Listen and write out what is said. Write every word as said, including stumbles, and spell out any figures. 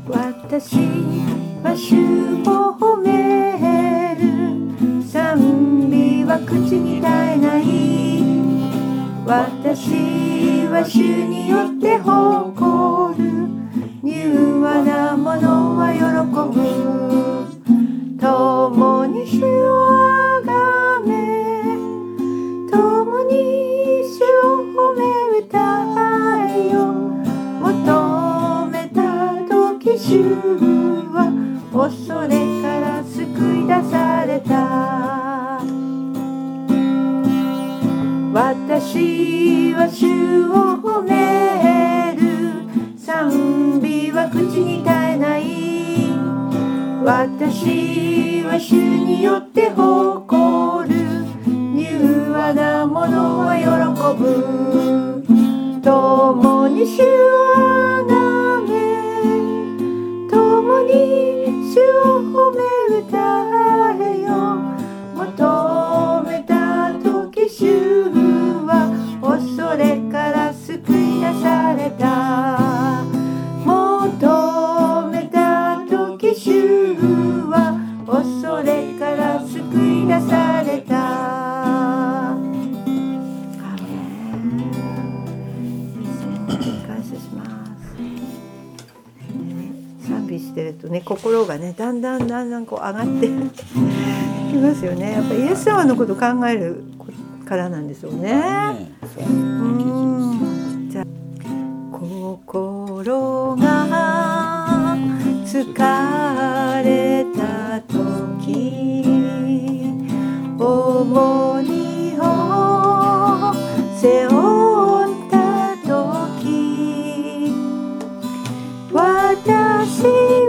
私は主を褒める、賛美は口に絶えない。私は主によって誇る、柔和なものは喜ぶ。共に主をあがめ、共に主を褒め歌えよ。求めた時主は恐れから救い出された。私は主を褒める、賛美は口に絶えない。私は主によって誇る、柔和なものは喜ぶ。共に主をあがめ、共に主を褒め歌えよ。求めた時主は恐れから救い出された。求めた時主は恐れから救い出された。感謝します。賛美してるとね、心がね、だんだんだんだんこう上がってきますよね。やっぱりイエス様のことを考えるからなんでしょうね。うん。じゃあ、心が疲れた時、重荷を背負った時、私